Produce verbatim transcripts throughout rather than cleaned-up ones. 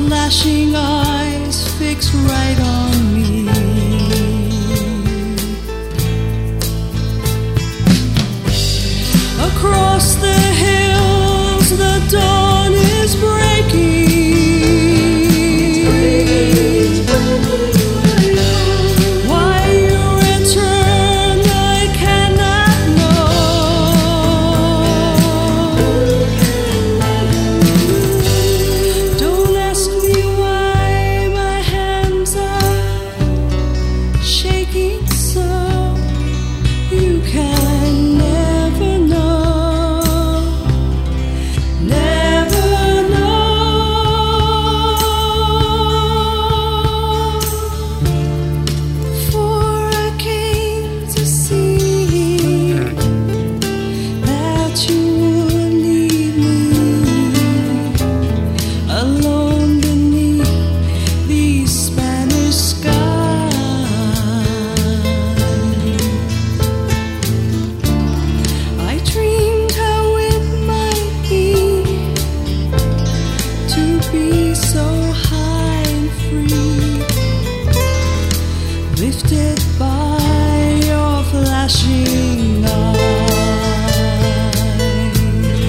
flashing eyes fixed right on me. Across the hills the dawn is breaking. Why you return I cannot know. Don't ask me why my hands are shaking so. You can never know, never know. For I came to see that you would leave me alone beneath these Spanish skies. I dreamed how it might be to be so high and free, lifted by your flashing eyes.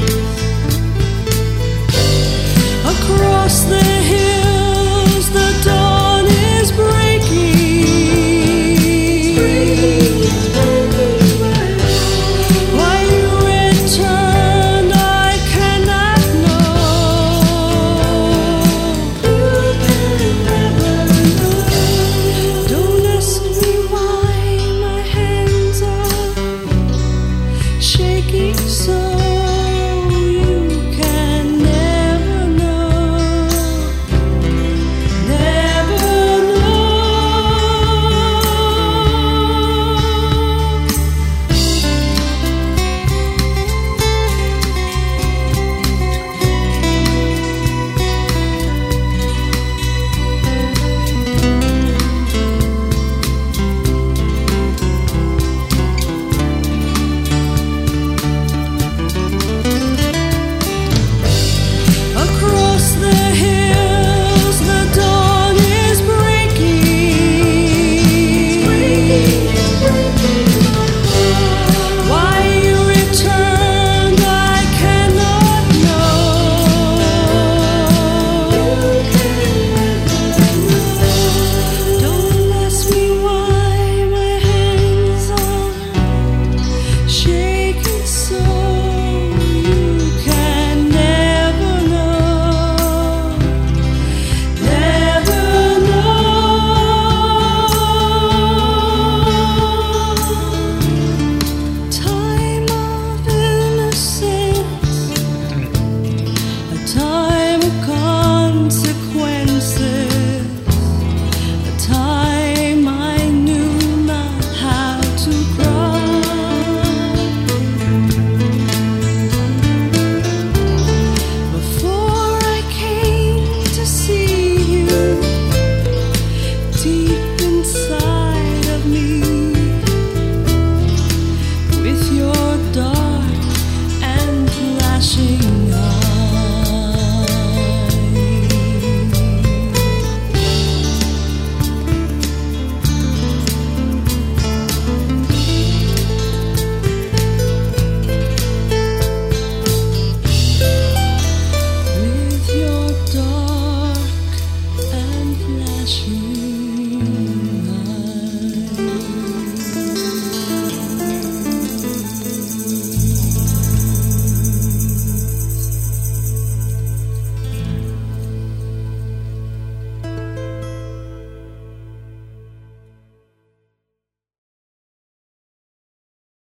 Across the hills the dawn is breaking. Why you return I cannot know. Don't ask me why my hands are shaking so.